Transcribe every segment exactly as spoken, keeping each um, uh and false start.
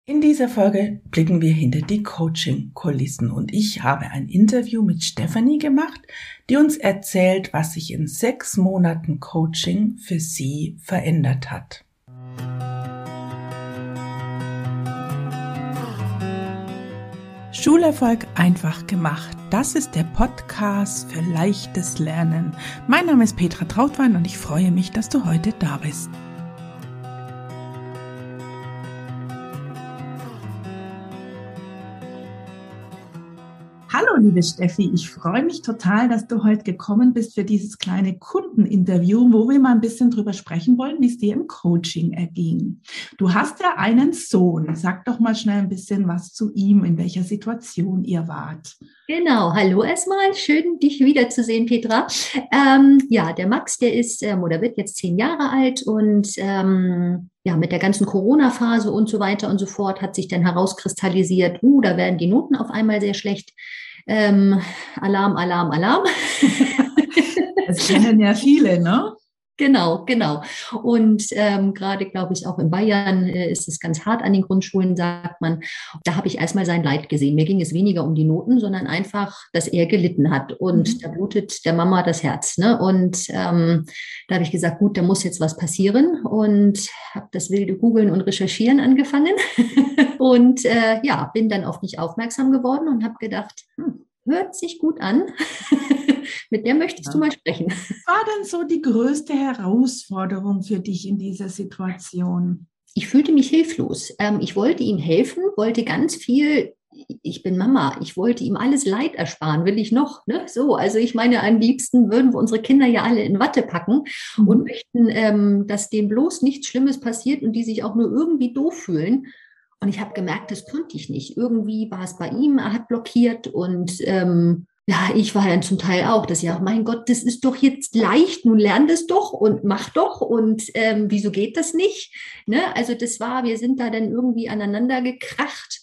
In dieser Folge blicken wir hinter die Coaching-Kulissen und ich habe ein Interview mit Stefanie gemacht, die uns erzählt, was sich in sechs Monaten Coaching für sie verändert hat. Schulerfolg einfach gemacht. Das ist der Podcast für leichtes Lernen. Mein Name ist Petra Trautwein und ich freue mich, dass du heute da bist. Hallo liebe Steffi, ich freue mich total, dass du heute gekommen bist für dieses kleine Kundeninterview, wo wir mal ein bisschen drüber sprechen wollen, wie es dir im Coaching erging. Du hast ja einen Sohn. Sag doch mal schnell ein bisschen was zu ihm, in welcher Situation ihr wart. Genau, hallo erstmal, schön dich wiederzusehen, Petra. Ähm, ja, der Max, der ist ähm, oder wird jetzt zehn Jahre alt und ähm, ja, mit der ganzen Corona-Phase und so weiter und so fort hat sich dann herauskristallisiert, uh, da werden die Noten auf einmal sehr schlecht. Ähm, Alarm, Alarm, Alarm. Das kennen ja viele, ne? Genau, genau. Und ähm, gerade, glaube ich, auch in Bayern äh, ist es ganz hart an den Grundschulen, sagt man. Da habe ich erstmal sein Leid gesehen. Mir ging es weniger um die Noten, sondern einfach, dass er gelitten hat. Und mhm. da blutet der Mama das Herz. Ne? Und ähm, da habe ich gesagt, gut, da muss jetzt was passieren. Und habe das wilde Googeln und Recherchieren angefangen. und äh, ja, bin dann auf mich aufmerksam geworden und habe gedacht, hm, hört sich gut an. Mit der möchtest ja. du mal sprechen. Was war denn so die größte Herausforderung für dich in dieser Situation? Ich fühlte mich hilflos. Ähm, ich wollte ihm helfen, wollte ganz viel. Ich bin Mama. Ich wollte ihm alles Leid ersparen. Will ich noch? Ne? So, also ich meine, am liebsten würden wir unsere Kinder ja alle in Watte packen mhm. und möchten, ähm, dass denen bloß nichts Schlimmes passiert und die sich auch nur irgendwie doof fühlen. Und ich habe gemerkt, das konnte ich nicht. Irgendwie war es bei ihm, er hat blockiert und ähm, ja, ich war dann zum Teil auch, dass ja, mein Gott, das ist doch jetzt leicht, nun lern das doch und mach doch und ähm, wieso geht das nicht? Ne? Also das war, wir sind da dann irgendwie aneinander gekracht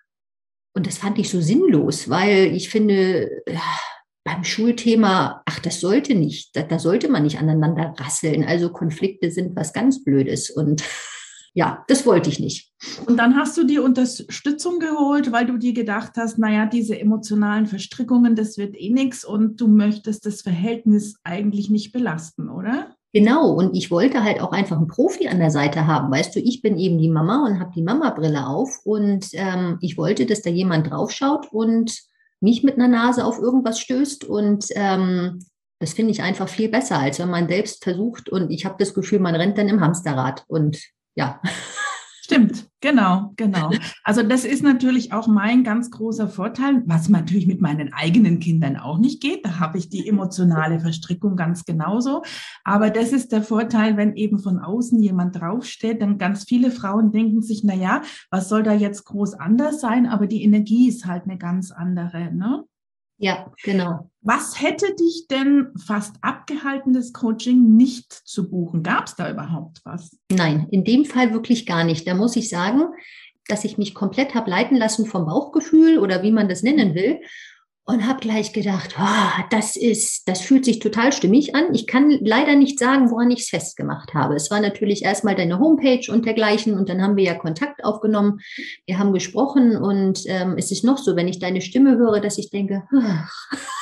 und das fand ich so sinnlos, weil ich finde, ja, beim Schulthema, ach, das sollte nicht, da, da sollte man nicht aneinander rasseln. Also Konflikte sind was ganz Blödes und ja, das wollte ich nicht. Und dann hast du dir Unterstützung geholt, weil du dir gedacht hast, naja, diese emotionalen Verstrickungen, das wird eh nichts und du möchtest das Verhältnis eigentlich nicht belasten, oder? Genau, und ich wollte halt auch einfach einen Profi an der Seite haben. Weißt du, ich bin eben die Mama und habe die Mama-Brille auf und ähm, ich wollte, dass da jemand draufschaut und nicht mit einer Nase auf irgendwas stößt und ähm, das finde ich einfach viel besser, als wenn man selbst versucht und ich habe das Gefühl, man rennt dann im Hamsterrad und ja. Stimmt, genau, genau. Also das ist natürlich auch mein ganz großer Vorteil, was natürlich mit meinen eigenen Kindern auch nicht geht. Da habe ich die emotionale Verstrickung ganz genauso. Aber das ist der Vorteil, wenn eben von außen jemand draufsteht, dann ganz viele Frauen denken sich, na ja, was soll da jetzt groß anders sein? Aber die Energie ist halt eine ganz andere, ne? Ja, genau. Was hätte dich denn fast abgehalten, das Coaching nicht zu buchen? Gab es da überhaupt was? Nein, in dem Fall wirklich gar nicht. Da muss ich sagen, dass ich mich komplett habe leiten lassen vom Bauchgefühl oder wie man das nennen will und habe gleich gedacht, oh, das ist, das fühlt sich total stimmig an. Ich kann leider nicht sagen, woran ich es festgemacht habe. Es war natürlich erstmal deine Homepage und dergleichen und dann haben wir ja Kontakt aufgenommen. Wir haben gesprochen und ähm, es ist noch so, wenn ich deine Stimme höre, dass ich denke, ach,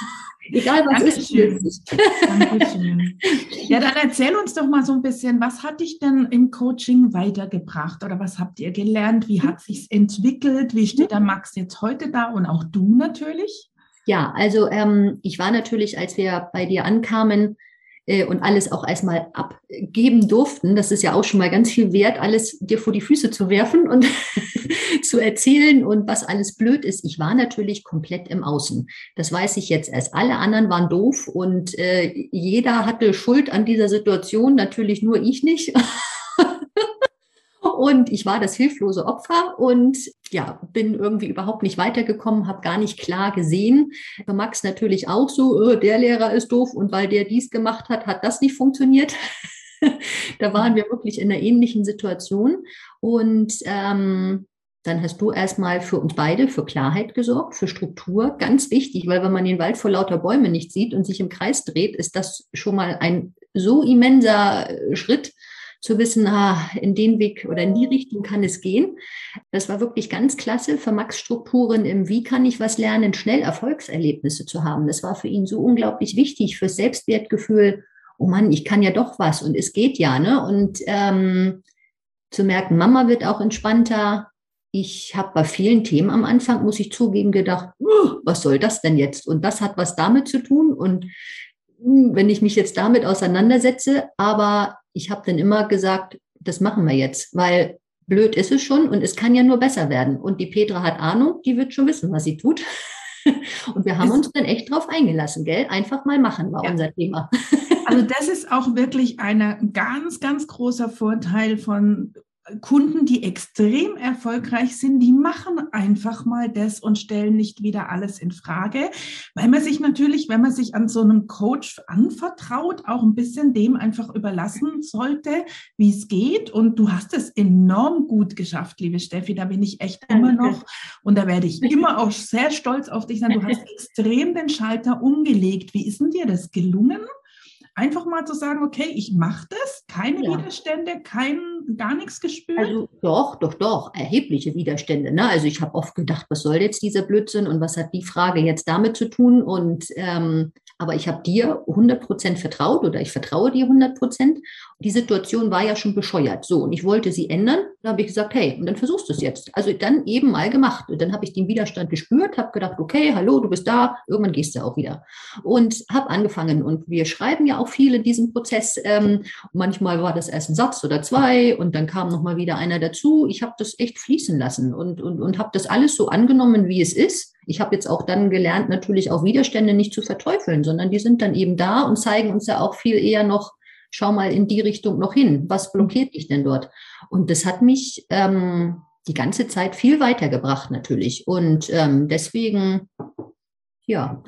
egal was Dankeschön. ist. Dankeschön. Ja, dann erzähl uns doch mal so ein bisschen, was hat dich denn im Coaching weitergebracht oder was habt ihr gelernt? Wie hat sich's entwickelt? Wie steht der Max jetzt heute da und auch du natürlich? Ja, also ähm, ich war natürlich, als wir bei dir ankamen äh, und alles auch erstmal abgeben durften, das ist ja auch schon mal ganz viel wert, alles dir vor die Füße zu werfen und zu erzählen und was alles blöd ist. Ich war natürlich komplett im Außen. Das weiß ich jetzt erst. Alle anderen waren doof und äh, jeder hatte Schuld an dieser Situation, natürlich nur ich nicht. Und ich war das hilflose Opfer und ja, bin irgendwie überhaupt nicht weitergekommen, habe gar nicht klar gesehen. Für Max natürlich auch so, oh, der Lehrer ist doof und weil der dies gemacht hat, hat das nicht funktioniert. Da waren wir wirklich in einer ähnlichen Situation. Und ähm, dann hast du erstmal für uns beide für Klarheit gesorgt, für Struktur. Ganz wichtig, weil wenn man den Wald vor lauter Bäumen nicht sieht und sich im Kreis dreht, ist das schon mal ein so immenser Schritt, zu wissen, ah, in den Weg oder in die Richtung kann es gehen. Das war wirklich ganz klasse für Max Strukturen im Wie kann ich was lernen, schnell Erfolgserlebnisse zu haben. Das war für ihn so unglaublich wichtig fürs Selbstwertgefühl. Oh Mann, ich kann ja doch was und es geht ja, ne? Und ähm, zu merken, Mama wird auch entspannter. Ich habe bei vielen Themen am Anfang, muss ich zugeben, gedacht, uh, was soll das denn jetzt? Und das hat was damit zu tun. Und uh, wenn ich mich jetzt damit auseinandersetze, aber ich habe dann immer gesagt, das machen wir jetzt, weil blöd ist es schon und es kann ja nur besser werden. Und die Petra hat Ahnung, die wird schon wissen, was sie tut. Und wir haben uns dann echt drauf eingelassen, gell? Einfach mal machen war ja unser Thema. Also das ist auch wirklich ein ganz, ganz großer Vorteil von Kunden, die extrem erfolgreich sind, die machen einfach mal das und stellen nicht wieder alles in Frage, weil man sich natürlich, wenn man sich an so einem Coach anvertraut, auch ein bisschen dem einfach überlassen sollte, wie es geht. Und du hast es enorm gut geschafft, liebe Steffi, da bin ich echt immer noch und da werde ich immer auch sehr stolz auf dich sein. Du hast extrem den Schalter umgelegt. Wie ist denn dir das gelungen? Einfach mal zu sagen, okay, ich mache das, keine ja. Widerstände, kein, gar nichts gespürt? Also doch, doch, doch, erhebliche Widerstände. Ne? Also ich habe oft gedacht, was soll jetzt dieser Blödsinn und was hat die Frage jetzt damit zu tun? Und ähm, aber ich habe dir hundert Prozent vertraut oder ich vertraue dir hundert Prozent. Die Situation war ja schon bescheuert. So, und ich wollte sie ändern. Da habe ich gesagt, hey, und dann versuchst du es jetzt. Also dann eben mal gemacht. Und dann habe ich den Widerstand gespürt, habe gedacht, okay, hallo, du bist da. Irgendwann gehst du auch wieder. Und habe angefangen. Und wir schreiben ja auch viel in diesem Prozess. Ähm, manchmal war das erst ein Satz oder zwei und dann kam nochmal wieder einer dazu. Ich habe das echt fließen lassen und, und, und habe das alles so angenommen, wie es ist. Ich habe jetzt auch dann gelernt, natürlich auch Widerstände nicht zu verteufeln, sondern die sind dann eben da und zeigen uns ja auch viel eher noch, schau mal in die Richtung noch hin. Was blockiert dich denn dort? Und das hat mich ähm, die ganze Zeit viel weitergebracht natürlich. Und ähm, deswegen, ja.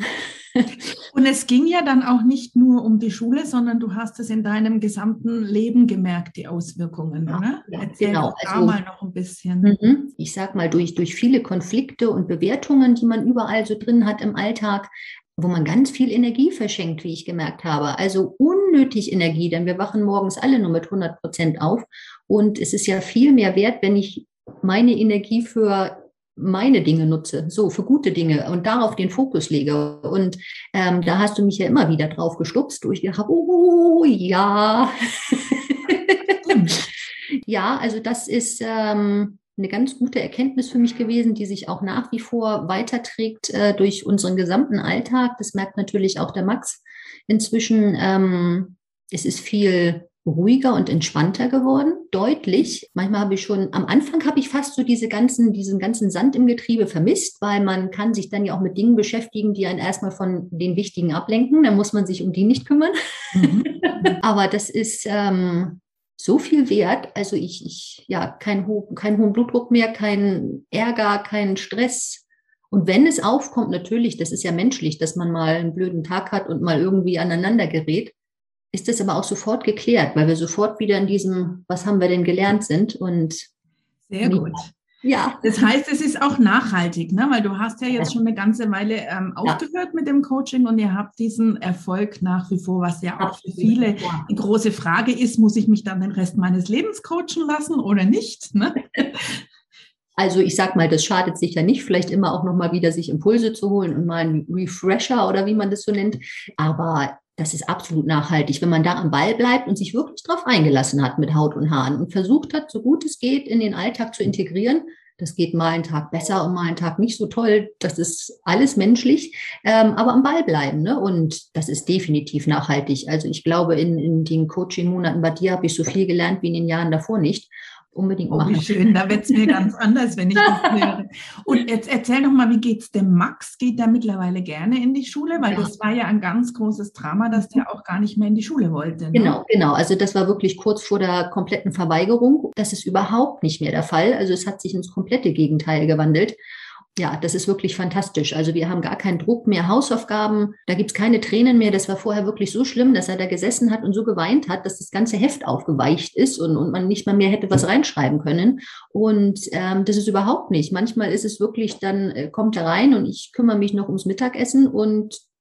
Und es ging ja dann auch nicht nur um die Schule, sondern du hast es in deinem gesamten Leben gemerkt, die Auswirkungen, ja, oder? Ja, Erzähl genau. da Also, mal noch ein bisschen. Ich sag mal, durch, durch viele Konflikte und Bewertungen, die man überall so drin hat im Alltag, wo man ganz viel Energie verschenkt, wie ich gemerkt habe. Also unnötig Energie, denn wir wachen morgens alle nur mit hundert Prozent auf. Und es ist ja viel mehr wert, wenn ich meine Energie für meine Dinge nutze, so für gute Dinge und darauf den Fokus lege. Und ähm, da hast du mich ja immer wieder drauf gestupst, wo ich gedacht habe, oh ja. Ja, also das ist ähm, eine ganz gute Erkenntnis für mich gewesen, die sich auch nach wie vor weiterträgt äh, durch unseren gesamten Alltag. Das merkt natürlich auch der Max inzwischen. Ähm, es ist viel ruhiger und entspannter geworden, deutlich. Manchmal habe ich schon, am Anfang habe ich fast so diese ganzen, diesen ganzen Sand im Getriebe vermisst, weil man kann sich dann ja auch mit Dingen beschäftigen, die einen erstmal von den Wichtigen ablenken. Dann muss man sich um die nicht kümmern. Mhm. Aber das ist ähm, so viel wert. Also ich, ich ja, kein, ho- kein hohen Blutdruck mehr, kein Ärger, kein Stress. Und wenn es aufkommt, natürlich, das ist ja menschlich, dass man mal einen blöden Tag hat und mal irgendwie aneinander gerät, ist das aber auch sofort geklärt, weil wir sofort wieder in diesem, was haben wir denn gelernt sind. Und sehr gut. Ja. Das heißt, es ist auch nachhaltig, ne? Weil du hast ja jetzt schon eine ganze Weile ähm, aufgehört ja. mit dem Coaching und ihr habt diesen Erfolg nach wie vor, was ja auch für viele eine große Frage ist, muss ich mich dann den Rest meines Lebens coachen lassen oder nicht? Ne? Also ich sag mal, das schadet sicher nicht, vielleicht immer auch nochmal wieder sich Impulse zu holen und mal einen Refresher oder wie man das so nennt. Aber das ist absolut nachhaltig, wenn man da am Ball bleibt und sich wirklich drauf eingelassen hat mit Haut und Haaren und versucht hat, so gut es geht, in den Alltag zu integrieren. Das geht mal einen Tag besser und mal einen Tag nicht so toll. Das ist alles menschlich, ähm, aber am Ball bleiben. Ne? Und das ist definitiv nachhaltig. Also ich glaube, in, in den Coaching-Monaten bei dir habe ich so viel gelernt wie in den Jahren davor nicht. Unbedingt oh, machen. Wie schön, da wird es mir ganz anders, wenn ich das höre. Und jetzt erzähl doch mal, wie geht's dem Max? Geht der mittlerweile gerne in die Schule? Weil ja. das war ja ein ganz großes Drama, dass der auch gar nicht mehr in die Schule wollte. Ne? Genau, genau. Also das war wirklich kurz vor der kompletten Verweigerung. Das ist überhaupt nicht mehr der Fall. Also es hat sich ins komplette Gegenteil gewandelt. Ja, das ist wirklich fantastisch. Also wir haben gar keinen Druck mehr, Hausaufgaben, da gibt's keine Tränen mehr. Das war vorher wirklich so schlimm, dass er da gesessen hat und so geweint hat, dass das ganze Heft aufgeweicht ist und, und man nicht mal mehr hätte was reinschreiben können. Und ähm, das ist überhaupt nicht. Manchmal ist es wirklich, dann äh, kommt er rein und ich kümmere mich noch ums Mittagessen und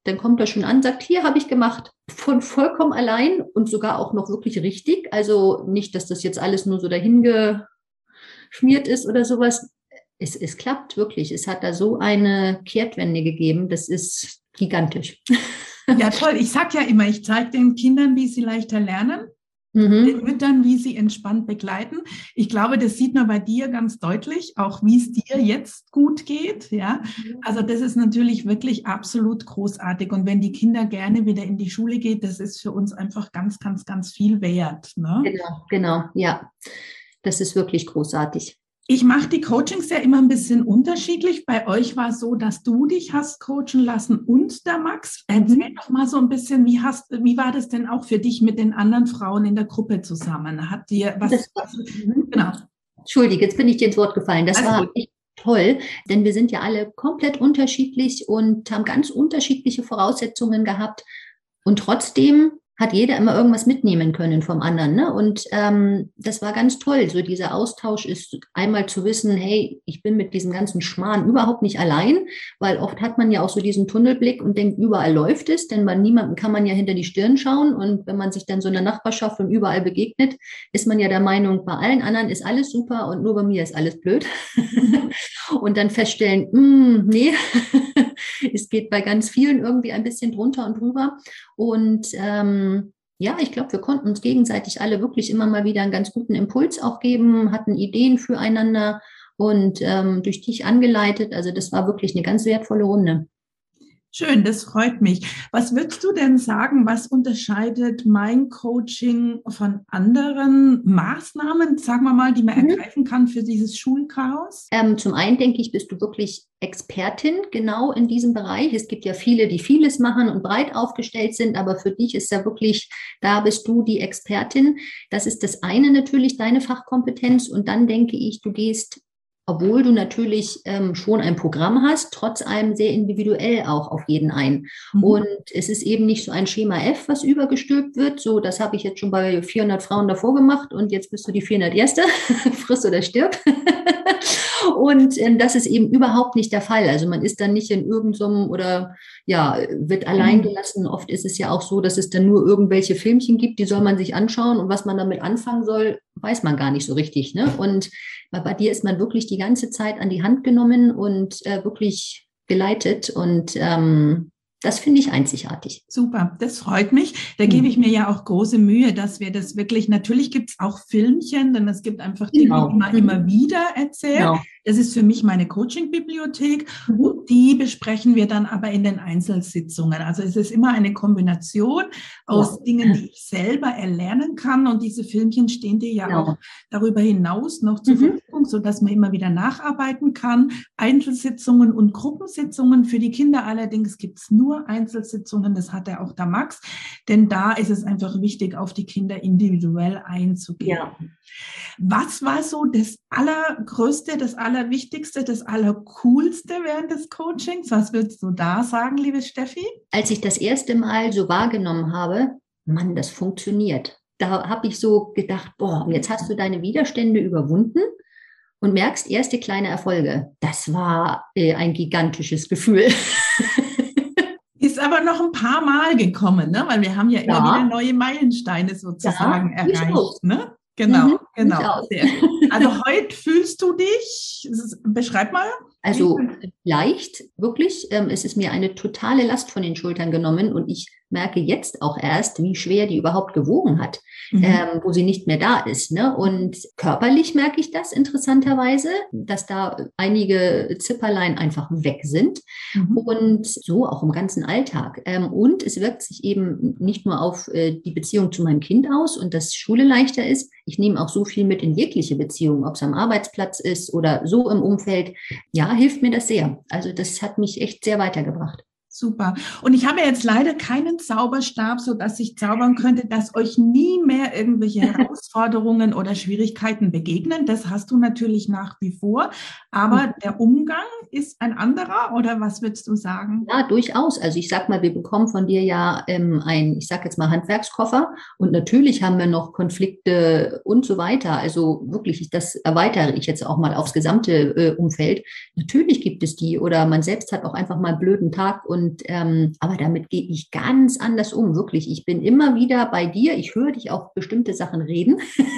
dann kommt er schon an, sagt, hier habe ich gemacht, von vollkommen allein und sogar auch noch wirklich richtig. Also nicht, dass das jetzt alles nur so dahin geschmiert ist oder sowas. Es, es klappt wirklich. Es hat da so eine Kehrtwende gegeben. Das ist gigantisch. Ja, toll. Ich sage ja immer, ich zeige den Kindern, wie sie leichter lernen. Mhm. Den Müttern, wie sie entspannt begleiten. Ich glaube, das sieht man bei dir ganz deutlich, auch wie es dir jetzt gut geht. Ja, also das ist natürlich wirklich absolut großartig. Und wenn die Kinder gerne wieder in die Schule geht, das ist für uns einfach ganz, ganz, ganz viel wert. Ne? Genau, genau, ja. Das ist wirklich großartig. Ich mache die Coachings ja immer ein bisschen unterschiedlich. Bei euch war es so, dass du dich hast coachen lassen und der Max. Erzähl mhm. doch mal so ein bisschen, wie hast, wie war das denn auch für dich mit den anderen Frauen in der Gruppe zusammen? Hat dir was? Das war, mhm. Genau. Entschuldige, jetzt bin ich dir ins Wort gefallen. Das Alles war gut. Echt toll, denn wir sind ja alle komplett unterschiedlich und haben ganz unterschiedliche Voraussetzungen gehabt. Und trotzdem hat jeder immer irgendwas mitnehmen können vom anderen. Ne? Und ähm, das war ganz toll. So dieser Austausch ist einmal zu wissen, hey, ich bin mit diesem ganzen Schmarrn überhaupt nicht allein, weil oft hat man ja auch so diesen Tunnelblick und denkt, überall läuft es, denn bei niemandem kann man ja hinter die Stirn schauen. Und wenn man sich dann so in der Nachbarschaft und überall begegnet, ist man ja der Meinung, bei allen anderen ist alles super und nur bei mir ist alles blöd. Und dann feststellen, mh, nee, es geht bei ganz vielen irgendwie ein bisschen drunter und drüber. Und ähm, ja, ich glaube, wir konnten uns gegenseitig alle wirklich immer mal wieder einen ganz guten Impuls auch geben, hatten Ideen füreinander und ähm, durch dich angeleitet. Also das war wirklich eine ganz wertvolle Runde. Schön, das freut mich. Was würdest du denn sagen, was unterscheidet mein Coaching von anderen Maßnahmen, sagen wir mal, die man mhm. ergreifen kann für dieses Schulchaos? Ähm, zum einen denke ich, bist du wirklich Expertin genau in diesem Bereich. Es gibt ja viele, die vieles machen und breit aufgestellt sind, aber für dich ist ja wirklich, da bist du die Expertin. Das ist das eine natürlich, deine Fachkompetenz. Und dann denke ich, du gehst, obwohl du natürlich ähm, schon ein Programm hast, trotz allem sehr individuell auch auf jeden ein. Mhm. Und es ist eben nicht so ein Schema F, was übergestülpt wird. So, das habe ich jetzt schon bei vierhundert Frauen davor gemacht und jetzt bist du die vierhunderterste Friss oder stirb. Und äh, das ist eben überhaupt nicht der Fall. Also man ist dann nicht in irgendeinem oder ja, wird allein gelassen. Oft ist es ja auch so, dass es dann nur irgendwelche Filmchen gibt, die soll man sich anschauen und was man damit anfangen soll, weiß man gar nicht so richtig. Ne? Und bei dir ist man wirklich die ganze Zeit an die Hand genommen und äh, wirklich geleitet und ähm, das finde ich einzigartig. Super, das freut mich. Da mhm. gebe ich mir ja auch große Mühe, dass wir das wirklich, natürlich gibt es auch Filmchen, denn es gibt einfach Dinge, genau. die man mhm. immer wieder erzählt. Genau. Das ist für mich meine Coaching-Bibliothek mhm. und die besprechen wir dann aber in den Einzelsitzungen. Also es ist immer eine Kombination aus ja. Dingen, die ich selber erlernen kann und diese Filmchen stehen dir ja genau. auch darüber hinaus noch zur mhm. Verfügung, sodass man immer wieder nacharbeiten kann. Einzelsitzungen und Gruppensitzungen für die Kinder allerdings gibt es nur Einzelsitzungen, das hat ja auch der Max, denn da ist es einfach wichtig, auf die Kinder individuell einzugehen. Ja. Was war so das Allergrößte, das Allerwichtigste, das Allercoolste während des Coachings? Was würdest du da sagen, liebe Steffi? Als ich das erste Mal so wahrgenommen habe, Mann, das funktioniert. Da habe ich so gedacht, boah, jetzt hast du deine Widerstände überwunden und merkst erste kleine Erfolge. Das war äh, ein gigantisches Gefühl. Ist aber noch ein paar Mal gekommen, ne? Weil wir haben ja immer ja. wieder neue Meilensteine sozusagen ja, erreicht. Ne? Genau, mhm, genau. Sehr gut. Also heute fühlst du dich, beschreib mal. Also leicht, wirklich. Ähm, es ist mir eine totale Last von den Schultern genommen und ich merke jetzt auch erst, wie schwer die überhaupt gewogen hat, mhm. ähm, wo sie nicht mehr da ist. Ne? Und körperlich merke ich das interessanterweise, dass da einige Zipperlein einfach weg sind mhm. und so auch im ganzen Alltag. Ähm, und es wirkt sich eben nicht nur auf äh, die Beziehung zu meinem Kind aus und dass Schule leichter ist. Ich nehme auch so viel mit in jegliche Beziehungen, ob es am Arbeitsplatz ist oder so im Umfeld. Ja, hilft mir das sehr. Also das hat mich echt sehr weitergebracht. Super. Und ich habe jetzt leider keinen Zauberstab, so dass ich zaubern könnte, dass euch nie mehr irgendwelche Herausforderungen oder Schwierigkeiten begegnen. Das hast du natürlich nach wie vor. Aber der Umgang ist ein anderer, oder was würdest du sagen? Ja, durchaus. Also ich sag mal, wir bekommen von dir ja ähm, ein, ich sag jetzt mal Handwerkskoffer. Und natürlich haben wir noch Konflikte und so weiter. Also wirklich, das erweitere ich jetzt auch mal aufs gesamte äh, Umfeld. Natürlich gibt es die. Oder man selbst hat auch einfach mal einen blöden Tag und Und ähm, aber damit gehe ich ganz anders um, wirklich. Ich bin immer wieder bei dir. Ich höre dich auf bestimmte Sachen reden.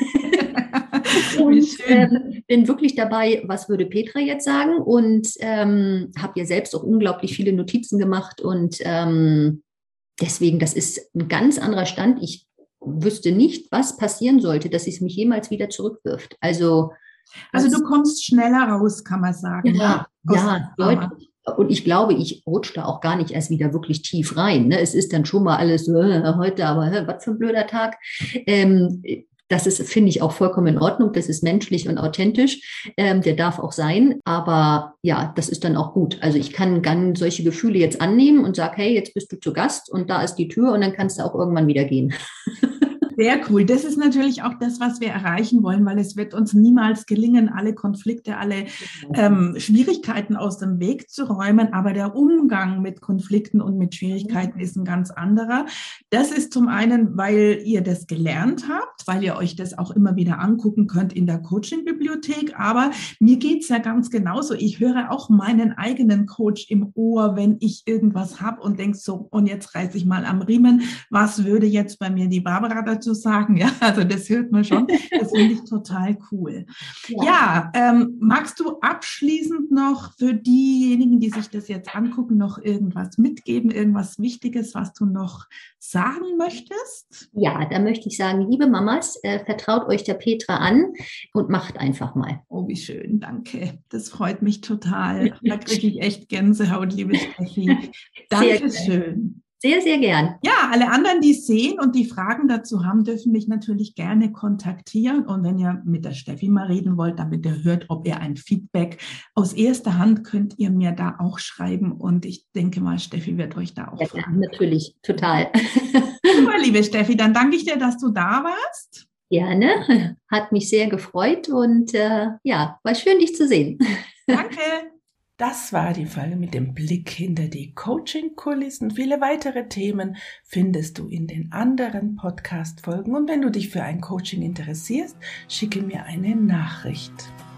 Und ähm, bin wirklich dabei, was würde Petra jetzt sagen? Und ähm, habe ja selbst auch unglaublich viele Notizen gemacht. Und ähm, deswegen, das ist ein ganz anderer Stand. Ich wüsste nicht, was passieren sollte, dass es mich jemals wieder zurückwirft. Also, also du kommst schneller raus, kann man sagen. Ja, ne? ja, deutlich. Und ich glaube, ich rutsche da auch gar nicht erst wieder wirklich tief rein. Ne? Es ist dann schon mal alles so, äh, heute, aber äh, was für ein blöder Tag. Ähm, das ist, finde ich, auch vollkommen in Ordnung. Das ist menschlich und authentisch. Ähm, der darf auch sein. Aber ja, das ist dann auch gut. Also ich kann, kann solche Gefühle jetzt annehmen und sage, hey, jetzt bist du zu Gast und da ist die Tür und dann kannst du auch irgendwann wieder gehen. Sehr cool. Das ist natürlich auch das, was wir erreichen wollen, weil es wird uns niemals gelingen, alle Konflikte, alle ähm, Schwierigkeiten aus dem Weg zu räumen. Aber der Umgang mit Konflikten und mit Schwierigkeiten ist ein ganz anderer. Das ist zum einen, weil ihr das gelernt habt, weil ihr euch das auch immer wieder angucken könnt in der Coaching-Bibliothek. Aber mir geht's ja ganz genauso. Ich höre auch meinen eigenen Coach im Ohr, wenn ich irgendwas habe und denke so, und jetzt reiße ich mal am Riemen. Was würde jetzt bei mir die Barbara dazu zu sagen, ja, also das hört man schon, das finde ich total cool. Ja, ja ähm, magst du abschließend noch für diejenigen, die sich das jetzt angucken, noch irgendwas mitgeben, irgendwas Wichtiges, was du noch sagen möchtest? Ja, da möchte ich sagen, liebe Mamas, äh, vertraut euch der Petra an und macht einfach mal. Oh, wie schön, danke. Das freut mich total. Da kriege ich echt Gänsehaut, liebe Steffi. Dankeschön. Sehr, sehr gern. Ja, alle anderen, die es sehen und die Fragen dazu haben, dürfen mich natürlich gerne kontaktieren. Und wenn ihr mit der Steffi mal reden wollt, damit ihr hört, ob ihr ein Feedback aus erster Hand, könnt ihr mir da auch schreiben. Und ich denke mal, Steffi wird euch da auch ja, fragen. Natürlich, total. Super, liebe Steffi, dann danke ich dir, dass du da warst. Gerne, hat mich sehr gefreut und äh, ja, war schön, dich zu sehen. Danke. Das war die Folge mit dem Blick hinter die Coaching-Kulissen. Viele weitere Themen findest du in den anderen Podcast-Folgen. Und wenn du dich für ein Coaching interessierst, schicke mir eine Nachricht.